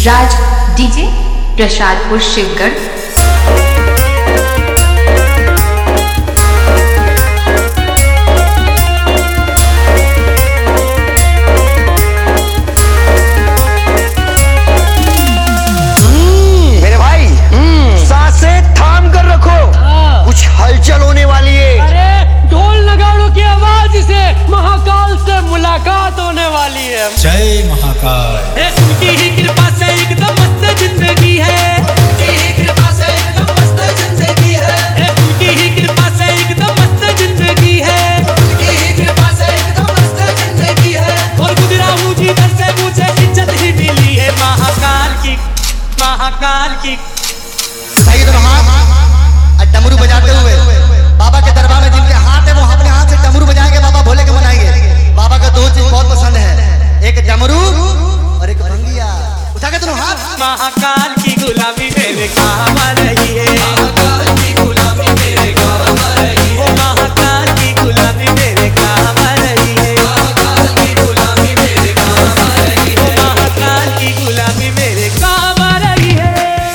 राज DJ Prasadpur Shivgarh. मेरे भाई सांसें थाम कर रखो, कुछ हलचल होने वाली है। अरे ढोल नगाड़ों की आवाज से महाकाल से मुलाकात होने वाली है। जय महाकाल। उनकी ही कृपा से एकदम मस्त जिंदगी है। उनकी ही कृपा से एकदम मस्त जिंदगी है। उनकी ही कृपा से एकदम मस्त जिंदगी है। उनकी ही कृपा से एकदम मस्त जिंदगी है। और गुजरा हूँ जिधर से मुझे इज्जत ही मिली है महाकाल की, महाकाल की। उठाइए दोनों हाथ और डमरू बजाते हुए बाबा के दरबार में जिनके हाथ है वो अपने हाथ से डमरू बजाएंगे, बाबा भोले के मनाएंगे। बाबा का दो चीज बहुत पसंद है, एक डमरू और एक भंगिया। उठा के दोनों हाथ। महाकाल की गुलामी मेरे काम आ रही है। महाकाल की गुलामी मेरे काम आ रही है। महाकाल की गुलामी मेरे काम आ रही है। महाकाल की गुलामी मेरे काम आ रही है। महाकाल की गुलामी मेरे काम आ रही है।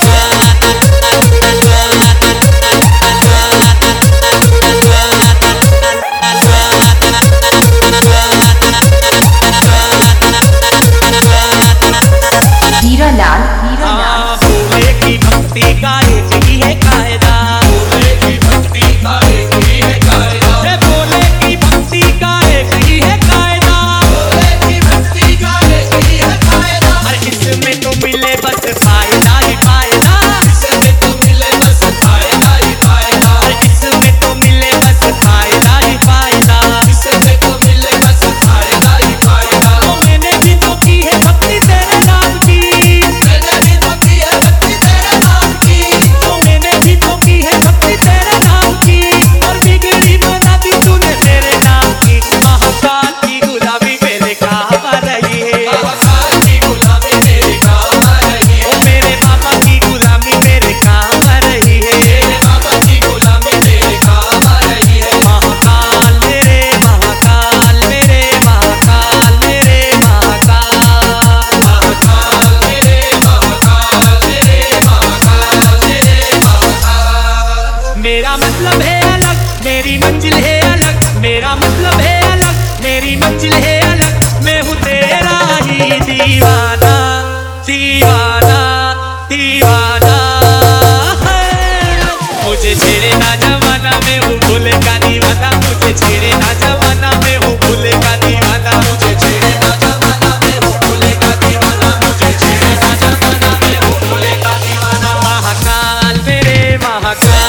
हीरा लाल भोले की भक्ति का एक ही है कायदा। भोले की भक्ति का एक ही है कायदा। भोले की भक्ति का एक ही है कायदा। भोले की भक्ति का एक ही है कायदा। अरे इसमें तो मिले बस फायदा ही फायदा। इसमें तो मिले बस फायदा ही फायदा। अरे इसमें तो मिले बस फायदा ही फायदा। इसमें तो मिले बस फायदा ही फायदा। तो मैंने भी तो की है भक्ति तेरे नाम की। मैंने भी तो की है भक्ति तेरे नाम की। तो मैंने भी तो की है भक्ति तेरे नाम की। और बिगड़ी बना दी तूने तेरे नाम की। महाकाल की गुलामी मेरे काम आ रही है। महाकाल की गुलामी मेरे काम आ रही है। मेरे बाबा की गुलामी मेरे काम आ रही है। मेरे बाबा की गुलामी मेरे काम आ रही है। महाकाल मेरे महाकाल मेरे महाकाल मेरे महाकाल। महाकाल मेरे महाकाल मेरे महाकाल मेरे महाकाल। मेरा मतलब है अलग, मेरी मंजिल है अलग। मेरा मतलब है अलग, मेरी मंजिल है अलग। मैं हूँ तेरा ही दीवाना, दीवाना, दीवाना है। मुझे छेड़े ना जमाना, मैं हूँ भोले का दीवाना। मुझे छेड़े ना जमाना, मैं हूँ भोले का दीवाना। मुझे छेड़े ना जमाना, मैं हूँ भोले का दीवाना। मुझे छेड़े ना जमाना, मैं हूँ भोले का दीवाना। महाकाल मेरे महाकाल।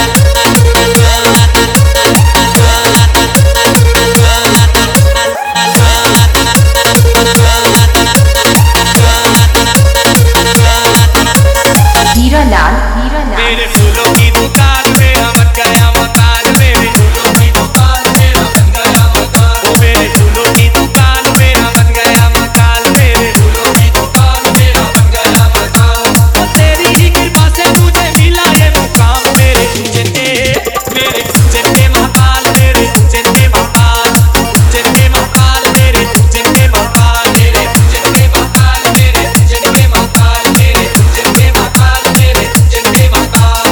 हीरा लाल मेरे फूलों की दुकान मेरा बन गया मकान। मेरे फूलों की दुकान मेरा बन गया मकान। ओ मेरे फूलों की दुकान मेरा बन गया मकान। मेरे फूलों की दुकान मेरा बन गया मकान। ओ तेरी ही कृपा से मुझे मिला ये मुकाम। मेरे उज्जैन के महाकाल, मेरे उज्जैन के महाकाल। उज्जैन के महाकाल, मेरे उज्जैन के महाकाल। मेरे उज्जैन के महाकाल, मेरे उज्जैन के महाकाल। मेरे उज्जैन के महाकाल, मेरे उज्जैन के महाकाल।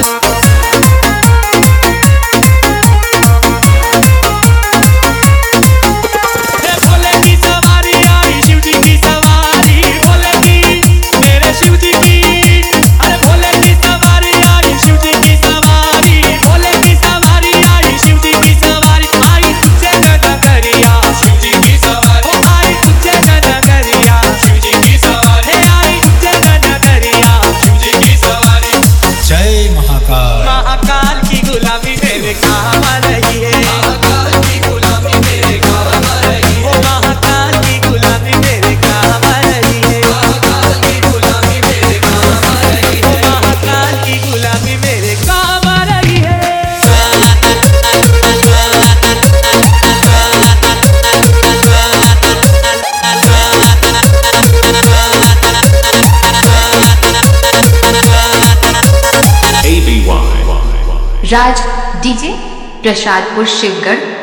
भोले की सवारी आई, शिव जी की सवारी। भोले की मेरे शिव जी की। अरे भोले की सवारी आई, शिव जी की सवारी। भोले की सवारी आई, शिव जी की सवारी। आई तुझे नगरिया, शिव जी की सवारी। ओ आई तुझे नगरिया, शिव जी की सवारी। आई तुझे नगरिया, शिव जी की सवारी। जय महाकाल। महाकाल की गुलामी मेरे काम आ रही है। महाकाल की गुलामी मेरे काम आ रही है। महाकाल की गुलामी मेरे काम आ रही है। महाकाल की गुलामी मेरे काम आ रही है। महाकाल की गुलामी मेरे काम आ रही है। राज डीजे प्रसादपुर शिवगढ़।